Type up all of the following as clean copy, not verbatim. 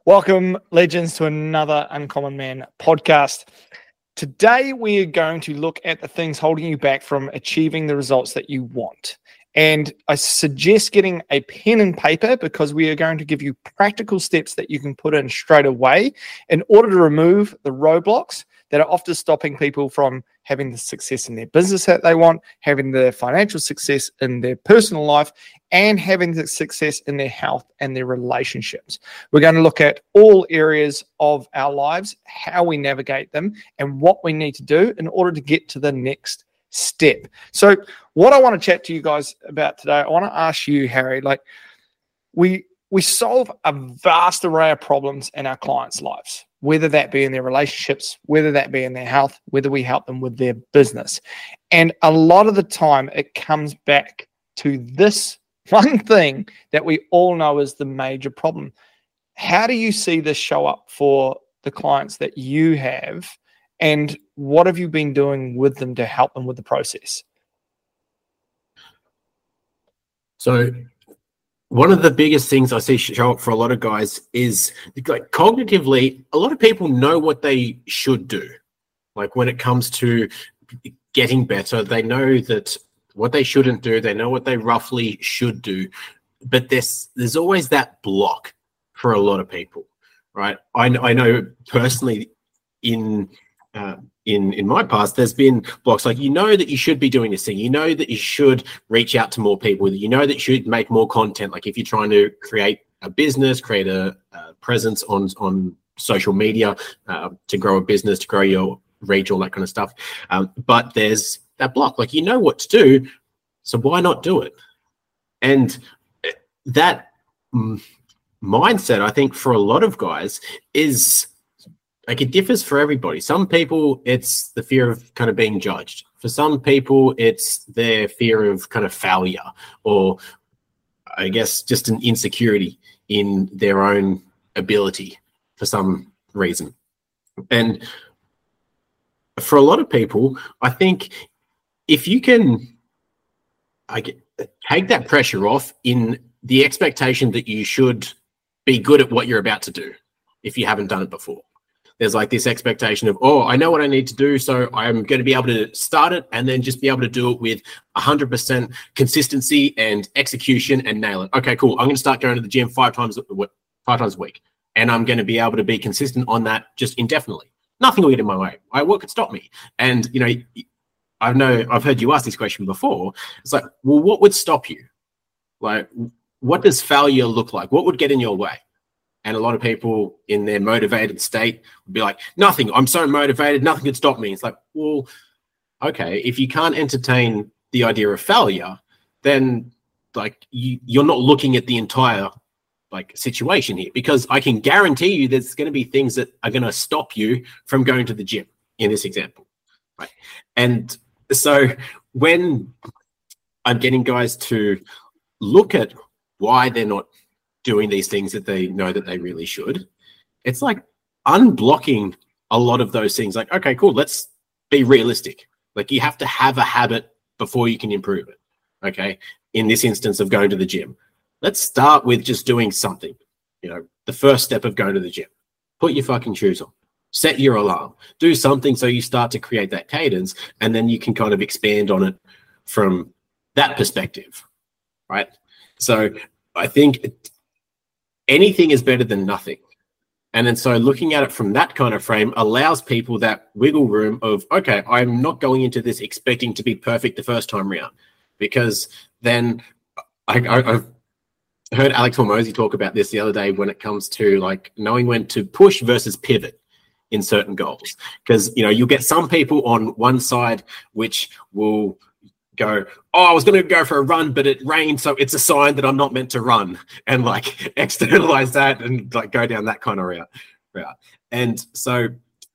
Welcome, legends, to another Uncommon Man podcast. Today, we are going to look at the things holding you back from achieving the results that you want. And I suggest getting a pen and paper because we are going to give you practical steps that you can put in straight away in order to remove the roadblocks that are often stopping people from having the success in their business that they want, having the financial success in their personal life, and having the success in their health and their relationships. We're going to look at all areas of our lives, how we navigate them, and what we need to do in order to get to the next step. So what I want to chat to you guys about today, I want to ask you, Harry, we solve a vast array of problems in our clients' lives, whether that be in their relationships, whether that be in their health, whether we help them with their business. And a lot of the time it comes back to this one thing that we all know is the major problem. How do you see this show up for the clients that you have, and what have you been doing with them to help them with the process? So one of the biggest things I see show up for a lot of guys is, like, cognitively, a lot of people know what they should do. Like, when it comes to getting better, they know that what they shouldn't do, they know what they roughly should do, but there's always that block for a lot of people, right? I know personally in my past, there's been blocks. Like, you know that you should be doing this thing, you know that you should reach out to more people, you know that you should make more content. Like, if you're trying to create a business, create a presence on social media, to grow a business, to grow your reach, all that kind of stuff. But there's that block. Like, you know what to do, so why not do it? And that mindset, I think, for a lot of guys is, like, it differs for everybody. Some people, it's the fear of kind of being judged. For some people, it's their fear of kind of failure, or I guess just an insecurity in their own ability for some reason. And for a lot of people, I think if you can take that pressure off in the expectation that you should be good at what you're about to do if you haven't done it before. There's like this expectation of, oh, I know what I need to do, so I'm going to be able to start it and then just be able to do it with 100% consistency and execution and nail it. Okay, cool. I'm going to start going to the gym 5 times a week, and I'm going to be able to be consistent on that just indefinitely. Nothing will get in my way. What could stop me? And, you know, I've heard you ask this question before. It's like, well, what would stop you? Like, what does failure look like? What would get in your way? And a lot of people in their motivated state would be like, nothing. I'm so motivated, nothing can stop me. It's like, well, okay, if you can't entertain the idea of failure, then like you're not looking at the entire like situation here, because I can guarantee you there's going to be things that are going to stop you from going to the gym in this example, right? And so when I'm getting guys to look at why they're not doing these things that they know that they really should, it's like unblocking a lot of those things. Like, okay, cool, let's be realistic. Like, you have to have a habit before you can improve it. Okay, in this instance of going to the gym, let's start with just doing something. You know, the first step of going to the gym, put your fucking shoes on, set your alarm, do something so you start to create that cadence, and then you can kind of expand on it from that perspective, right? So I think anything is better than nothing. And then so looking at it from that kind of frame allows people that wiggle room of, okay, I'm not going into this expecting to be perfect the first time around, because then I've heard Alex Hormozi talk about this the other day when it comes to like knowing when to push versus pivot in certain goals. Because, you know, you'll get some people on one side which will go, oh, I was going to go for a run, but it rained, so it's a sign that I'm not meant to run, and like externalize that and like go down that kind of route. And so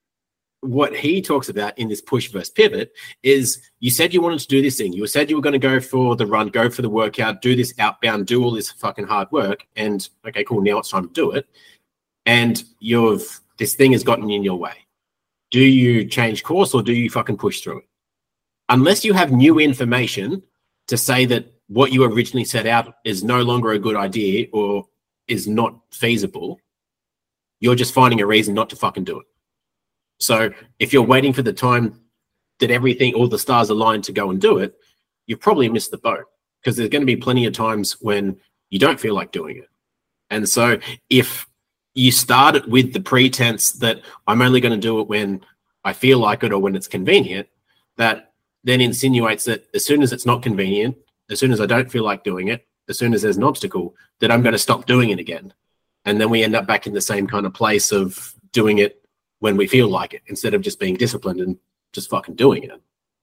what he talks about in this push versus pivot is, you said you wanted to do this thing. You said you were going to go for the run, go for the workout, do this outbound, do all this fucking hard work. And okay, cool, now it's time to do it. And this thing has gotten in your way. Do you change course or do you fucking push through it? Unless you have new information to say that what you originally set out is no longer a good idea or is not feasible, You're just finding a reason not to fucking do it. So if you're waiting for the time that all the stars align to go and do it, you've probably missed the boat, because there's going to be plenty of times when you don't feel like doing it. And so if you start it with the pretense that I'm only going to do it when I feel like it or when it's convenient, that then insinuates that as soon as it's not convenient, as soon as I don't feel like doing it, as soon as there's an obstacle, that I'm going to stop doing it again. And then we end up back in the same kind of place of doing it when we feel like it, instead of just being disciplined and just fucking doing it.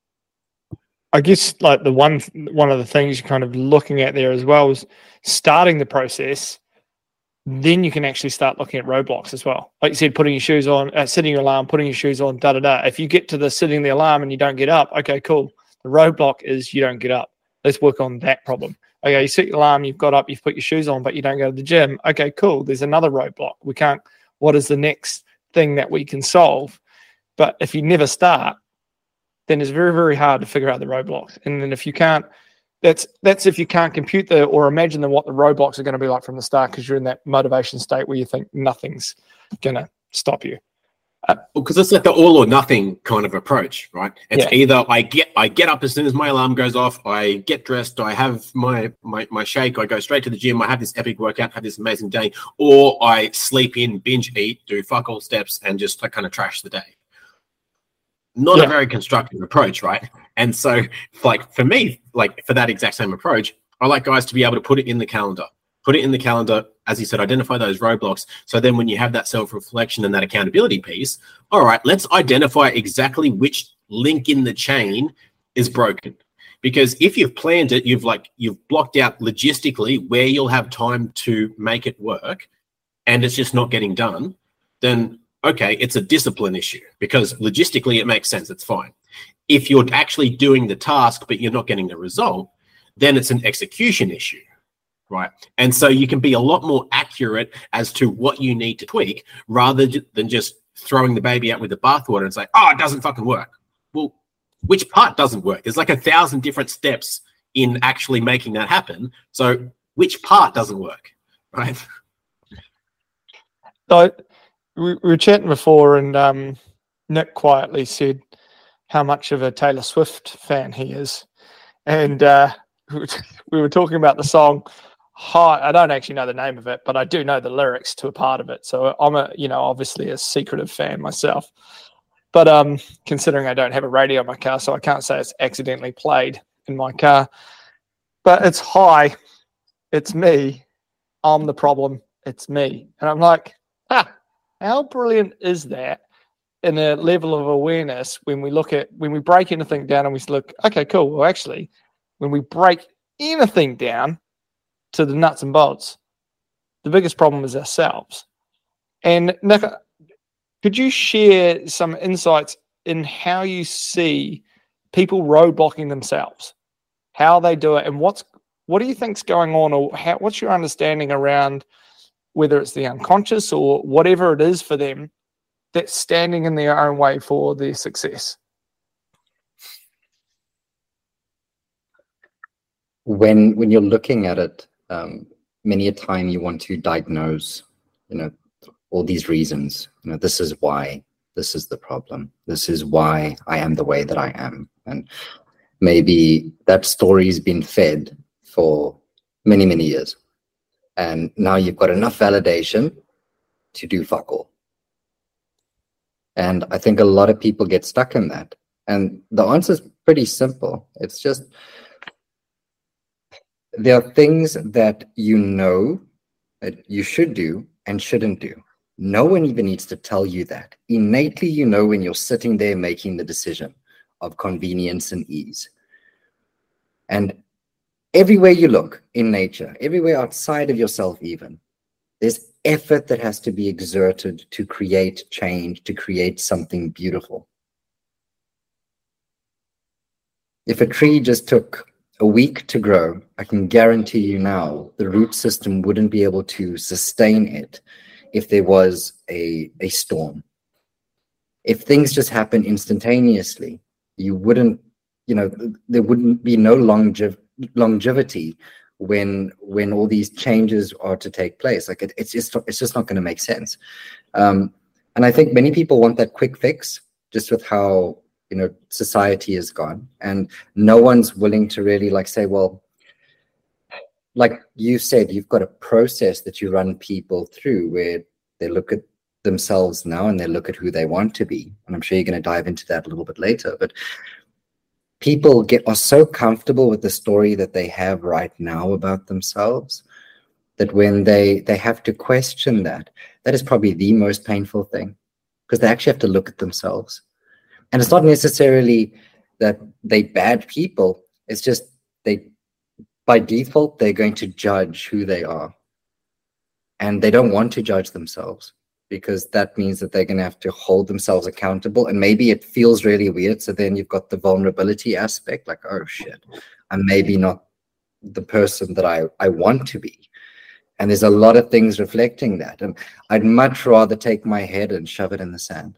I guess like one of the things you're kind of looking at there as well is starting the process. Then you can actually start looking at roadblocks as well. Like you said, putting your shoes on, setting your alarm, putting your shoes on, da-da-da. If you get to the setting the alarm and you don't get up, okay, cool. The roadblock is you don't get up. Let's work on that problem. Okay, you set your alarm, you've got up, you've put your shoes on, but you don't go to the gym. Okay, cool. There's another roadblock. What is the next thing that we can solve? But if you never start, then it's very, very hard to figure out the roadblocks. And then if you can't, that's if you can't compute or imagine what the roadblocks are going to be like from the start, because you're in that motivation state where you think nothing's going to stop you. Because it's like the all or nothing kind of approach, right? It's either I get up as soon as my alarm goes off, I get dressed, I have my shake, I go straight to the gym, I have this epic workout, have this amazing day, or I sleep in, binge eat, do fuck all steps, and just kind of trash the day. Not a very constructive approach, right? And so, like for me, like for that exact same approach, I like guys to be able to put it in the calendar. As you said, identify those roadblocks. So then when you have that self-reflection and that accountability piece, all right, let's identify exactly which link in the chain is broken. Because if you've planned it, you've blocked out logistically where you'll have time to make it work, and it's just not getting done, then okay, it's a discipline issue, because logistically it makes sense, it's fine. If you're actually doing the task but you're not getting the result, then it's an execution issue, right? And so you can be a lot more accurate as to what you need to tweak, rather than just throwing the baby out with the bathwater and say, oh, it doesn't fucking work. Well, which part doesn't work? There's like 1,000 different steps in actually making that happen. So which part doesn't work, right? So we were chatting before, and Nick quietly said how much of a Taylor Swift fan he is. And we were talking about the song High. I don't actually know the name of it, but I do know the lyrics to a part of it. So I'm obviously a secretive fan myself. But considering I don't have a radio in my car, so I can't say it's accidentally played in my car. But it's High. It's me. I'm the problem. It's me. And I'm like, how brilliant is that in a level of awareness when we break anything down and we look, okay, cool. Well, actually, when we break anything down to the nuts and bolts, the biggest problem is ourselves. And Nick, could you share some insights in how you see people roadblocking themselves, how they do it, and what do you think's going on, or what's your understanding around whether it's the unconscious or whatever it is for them that's standing in their own way for their success? When you're looking at it, many a time you want to diagnose, all these reasons. This is why, this is the problem. This is why I am the way that I am. And maybe that story's been fed for many, many years. And now you've got enough validation to do fuck all. And I think a lot of people get stuck in that. And the answer is pretty simple. It's just, there are things that that you should do and shouldn't do. No one even needs to tell you that. Innately, when you're sitting there making the decision of convenience and ease. And everywhere you look in nature, everywhere outside of yourself even, there's effort that has to be exerted to create change, to create something beautiful. If a tree just took a week to grow, I can guarantee you now the root system wouldn't be able to sustain it if there was a storm. If things just happen instantaneously, you wouldn't, there wouldn't be no longevity when all these changes are to take place. Like it's just not going to make sense. And I think many people want that quick fix, just with how, society has gone, and no one's willing to really say, well, like you said, you've got a process that you run people through where they look at themselves now and they look at who they want to be. And I'm sure you're going to dive into that a little bit later, but people are so comfortable with the story that they have right now about themselves that when they have to question that is probably the most painful thing, because they actually have to look at themselves. And it's not necessarily that they're bad people. It's just by default, they're going to judge who they are. And they don't want to judge themselves, because that means that they're going to have to hold themselves accountable. And maybe it feels really weird. So then you've got the vulnerability aspect, like, oh shit, I'm maybe not the person that I want to be. And there's a lot of things reflecting that. And I'd much rather take my head and shove it in the sand.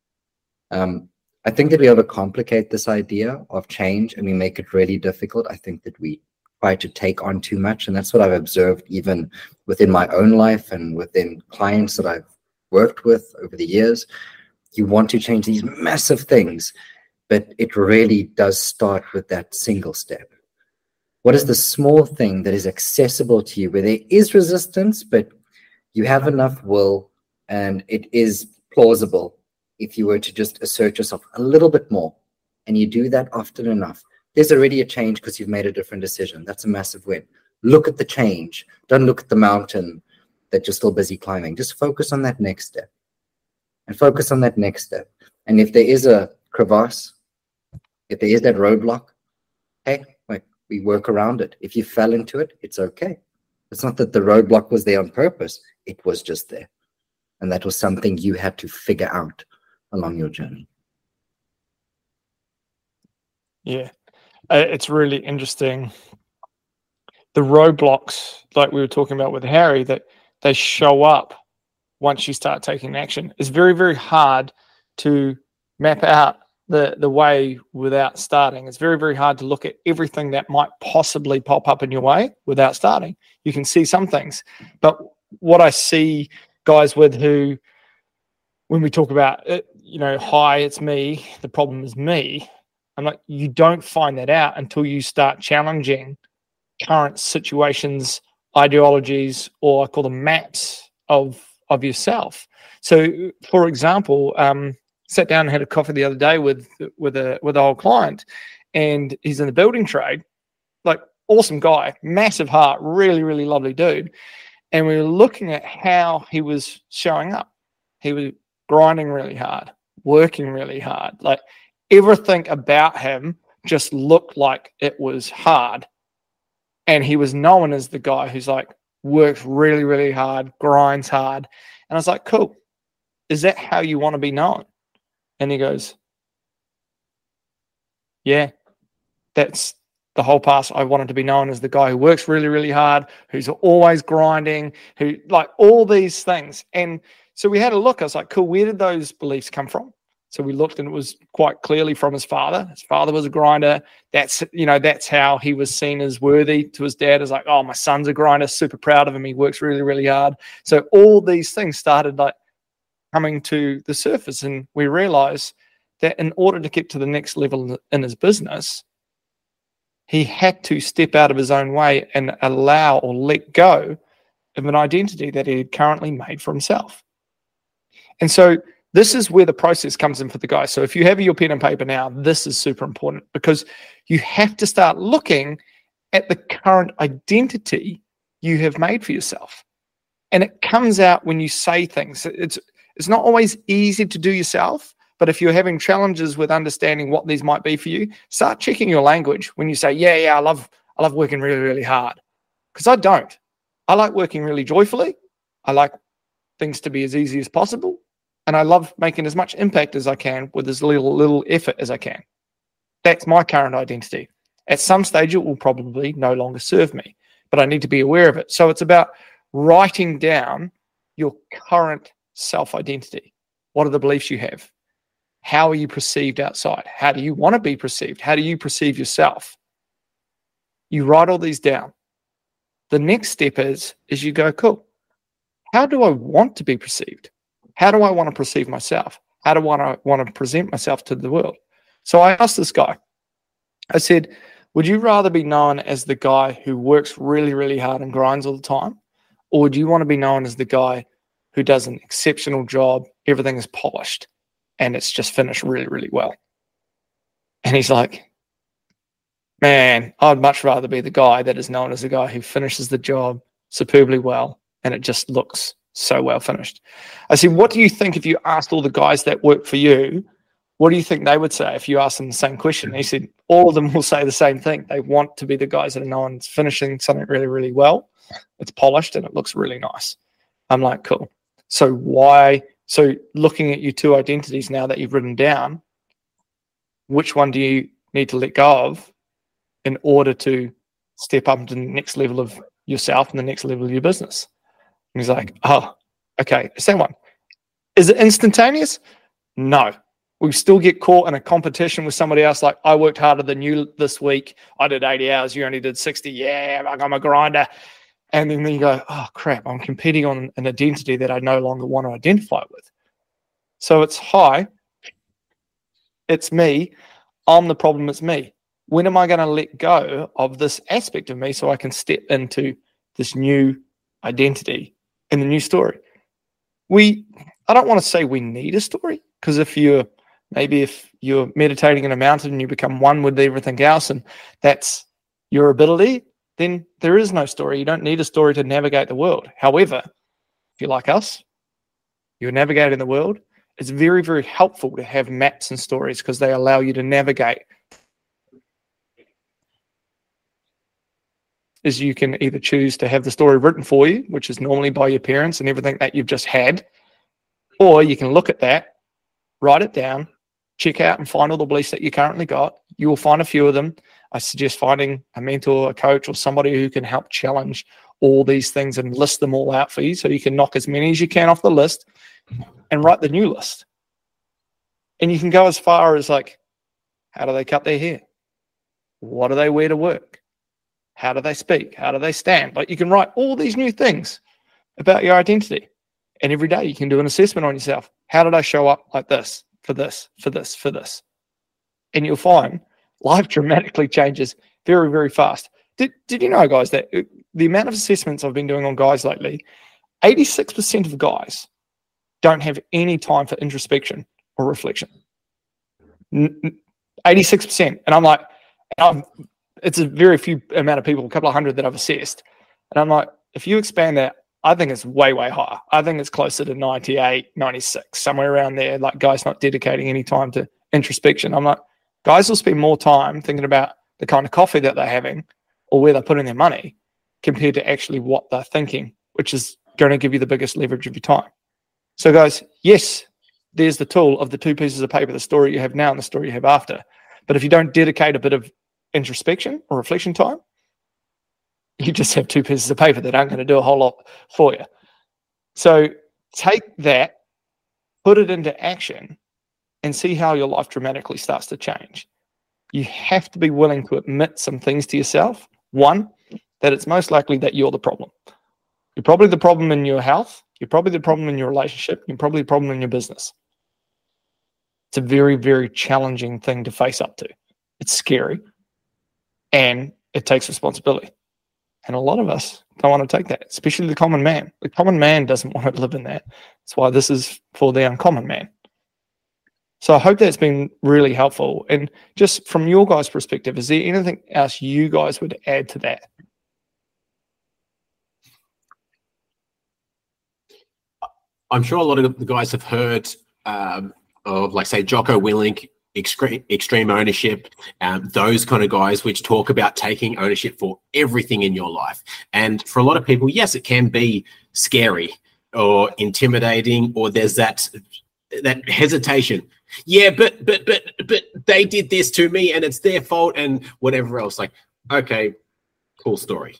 I think that we overcomplicate this idea of change and we make it really difficult. I think that we try to take on too much. And that's what I've observed even within my own life and within clients that I've worked with over the years. You want to change these massive things, but it really does start with that single step. What is the small thing that is accessible to you, where there is resistance, but you have enough will and it is plausible if you were to just assert yourself a little bit more, and you do that often enough, there's already a change because you've made a different decision. That's a massive win. Look at the change. Don't look at the mountain that you're still busy climbing. Just focus on that next step and focus on that next step. And if there is a crevasse, if there is that roadblock, hey, we work around it. If you fell into it, it's okay. It's not that the roadblock was there on purpose. It was just there. And that was something you had to figure out along your journey. Yeah, it's really interesting. The roadblocks, like we were talking about with Harry, that they show up once you start taking action. It's very, very hard to map out the way without starting. It's very, very hard to look at everything that might possibly pop up in your way without starting. You can see some things, but what I see guys with who, when we talk about it, hi, it's me, the problem is me, I'm like, you don't find that out until you start challenging current situations, ideologies, or I call them maps of yourself. So, for example, sat down and had a coffee the other day with an old client, and he's in the building trade, like awesome guy, massive heart, really, really lovely dude. And we were looking at how he was showing up. He was grinding really hard, working really hard. Like everything about him just looked like it was hard. And he was known as the guy who's like works really, really hard, grinds hard. And I was like, cool. Is that how you want to be known? And he goes, yeah, that's the whole past. I wanted to be known as the guy who works really, really hard, who's always grinding, who like all these things. And so we had a look. I was like, cool, where did those beliefs come from? So we looked, and it was quite clearly from his father. His father was a grinder. That's how he was seen as worthy to his dad. Is like, oh, my son's a grinder, super proud of him. He works really, really hard. So all these things started like coming to the surface, and we realized that in order to get to the next level in his business, he had to step out of his own way and allow or let go of an identity that he had currently made for himself. And so this is where the process comes in for the guy. So if you have your pen and paper now, this is super important, because you have to start looking at the current identity you have made for yourself. And it comes out when you say things. It's not always easy to do yourself, but if you're having challenges with understanding what these might be for you, start checking your language when you say, yeah, I love working really, really hard. Because I don't. I like working really joyfully. I like things to be as easy as possible. And I love making as much impact as I can with as little effort as I can. That's my current identity. At some stage, it will probably no longer serve me, but I need to be aware of it. So it's about writing down your current self-identity. What are the beliefs you have? How are you perceived outside? How do you want to be perceived? How do you perceive yourself? You write all these down. The next step is you go, cool. How do I want to be perceived? How do I want to perceive myself? How do I want to present myself to the world? So I asked this guy, I said, would you rather be known as the guy who works really, really hard and grinds all the time? Or would you want to be known as the guy who does an exceptional job, everything is polished, and it's just finished really, really well? And he's like, man, I'd much rather be the guy that is known as the guy who finishes the job superbly well, and it just looks so well finished. I said, what do you think if you asked all the guys that work for you, what do you think they would say if you asked them the same question? And he said, all of them will say the same thing. They want to be the guys that are known as finishing something really, really well. It's polished and it looks really nice. I'm like, cool. So looking at your two identities now that you've written down, which one do you need to let go of in order to step up to the next level of yourself and the next level of your business? And he's like, oh, okay, it's that one. Is it instantaneous? No. We still get caught in a competition with somebody else. Like, I worked harder than you this week. I did 80 hours. You only did 60. Yeah, I'm a grinder. And then you go, oh, crap, I'm competing on an identity that I no longer want to identify with. So it's, hi, it's me. I'm the problem. It's me. When am I going to let go of this aspect of me so I can step into this new identity and the new story? I don't want to say we need a story, because if you're meditating in a mountain and you become one with everything else and that's your ability, then there is no story. You don't need a story to navigate the world. However, if you're like us, you're navigating the world, it's very, very helpful to have maps and stories because they allow you to navigate. Is you can either choose to have the story written for you, which is normally by your parents and everything that you've just had, or you can look at that, write it down, check out and find all the beliefs that you currently got. You will find a few of them. I suggest finding a mentor, a coach, or somebody who can help challenge all these things and list them all out for you so you can knock as many as you can off the list and write the new list. And you can go as far as like, how do they cut their hair? What do they wear to work? How do they speak? How do they stand? Like, you can write all these new things about your identity. And every day you can do an assessment on yourself. How did I show up like this, for this, for this, for this? And you'll find life dramatically changes very, very fast. Did you know, guys, that the amount of assessments I've been doing on guys lately, 86% of guys don't have any time for introspection or reflection. 86%. And I'm like, it's a very few amount of people, a couple of hundred that I've assessed. And I'm like, if you expand that, I think it's way, way higher. I think it's closer to 98, 96, somewhere around there, like guys not dedicating any time to introspection. I'm like, guys will spend more time thinking about the kind of coffee that they're having or where they're putting their money compared to actually what they're thinking, which is going to give you the biggest leverage of your time. So guys, yes, there's the tool of the two pieces of paper, the story you have now and the story you have after. But if you don't dedicate a bit of introspection or reflection time, you just have two pieces of paper that aren't going to do a whole lot for you. So take that, put it into action, and see how your life dramatically starts to change. You have to be willing to admit some things to yourself. One, that it's most likely that you're the problem. You're probably the problem in your health. You're probably the problem in your relationship. You're probably the problem in your business. It's a very, very challenging thing to face up to. It's scary. And it takes responsibility. And a lot of us don't want to take that, especially the common man. The common man doesn't want to live in that. That's why this is for the uncommon man. So I hope that's been really helpful. And just from your guys' perspective, is there anything else you guys would add to that? I'm sure a lot of the guys have heard of, like, say, Jocko Willink, extreme ownership, those kind of guys which talk about taking ownership for everything in your life. And for a lot of people, yes, it can be scary or intimidating, or there's that hesitation. Yeah, but they did this to me and it's their fault and whatever else. Like, okay, cool story.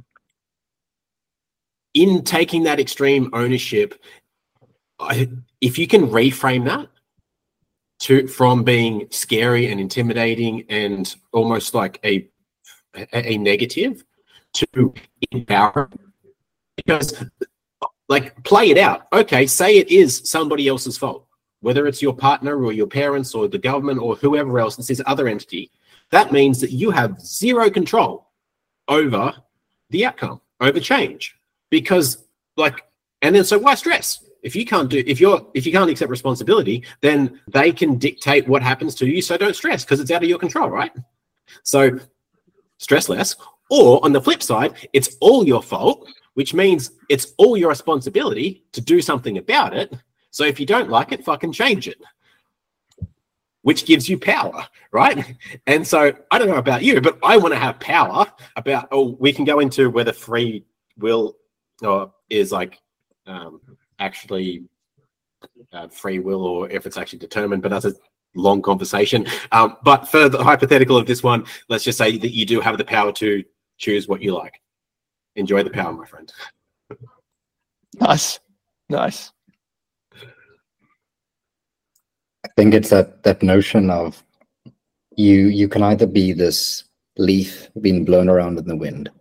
In taking that extreme ownership, if you can reframe that from being scary and intimidating and almost like a negative to empowering, because like play it out. Okay, say it is somebody else's fault, whether it's your partner or your parents or the government or whoever else, it's this other entity. That means that you have zero control over the outcome, over change. Because and then so why stress? If you can't accept responsibility, then they can dictate what happens to you. So don't stress, because it's out of your control, right? So stress less. Or on the flip side, it's all your fault, which means it's all your responsibility to do something about it. So if you don't like it, fucking change it, which gives you power, right? And so I don't know about you, but I want to have power about, we can go into whether free will is actually free will, or if it's actually determined, but that's a long conversation. But for the hypothetical of this one, let's just say that you do have the power to choose what you like. Enjoy the power, my friend. Nice. I think it's that notion of you can either be this leaf being blown around in the wind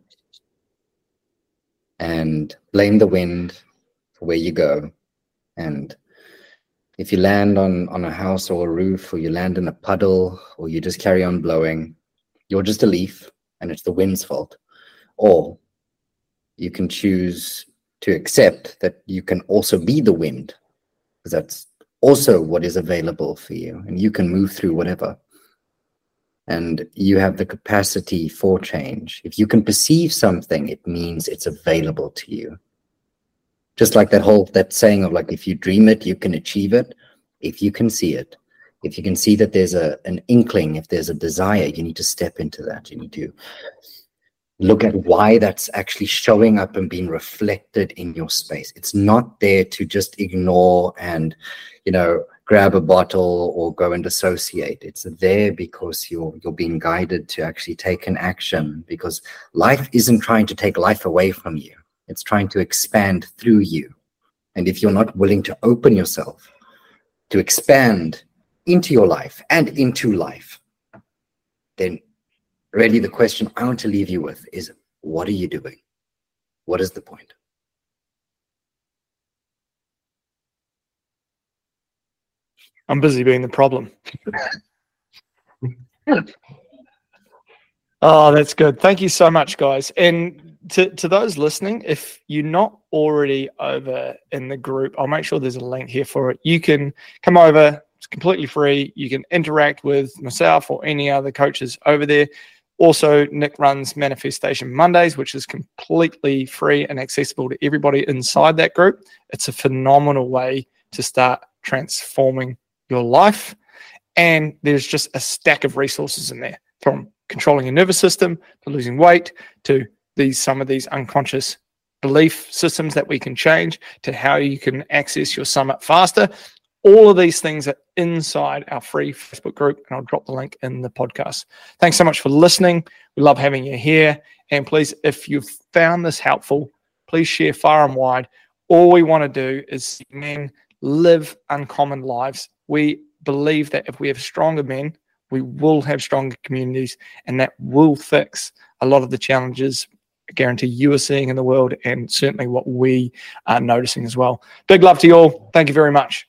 and blame the wind for where you go. And if you land on a house or a roof, or you land in a puddle, or you just carry on blowing, you're just a leaf and it's the wind's fault. Or you can choose to accept that you can also be the wind, because that's also what is available for you, and you can move through whatever. And you have the capacity for change. If you can perceive something, it means it's available to you. Just like that saying of if you dream it, you can achieve it. If you can see it, if you can see that there's an inkling, if there's a desire, you need to step into that. You need to look at why that's actually showing up and being reflected in your space. It's not there to just ignore and, grab a bottle or go and dissociate. It's there because you're being guided to actually take an action, because life isn't trying to take life away from you. It's trying to expand through you. And if you're not willing to open yourself to expand into your life and into life, then really the question I want to leave you with is, what are you doing? What is the point? I'm busy being the problem. Oh, that's good. Thank you so much, guys. And to those listening, if you're not already over in the group, I'll make sure there's a link here for it. You can come over. It's completely free. You can interact with myself or any other coaches over there. Also, Nick runs Manifestation Mondays, which is completely free and accessible to everybody inside that group. It's a phenomenal way to start transforming your life. And there's just a stack of resources in there, from controlling your nervous system to losing weight to some of these unconscious belief systems that we can change, to how you can access your summit faster. All of these things are inside our free Facebook group, and I'll drop the link in the podcast. Thanks so much for listening. We love having you here. And please, if you've found this helpful, please share far and wide. All we want to do is see men live uncommon lives. We believe that if we have stronger men, we will have stronger communities, and that will fix a lot of the challenges I guarantee you are seeing in the world, and certainly what we are noticing as well. Big love to you all. Thank you very much.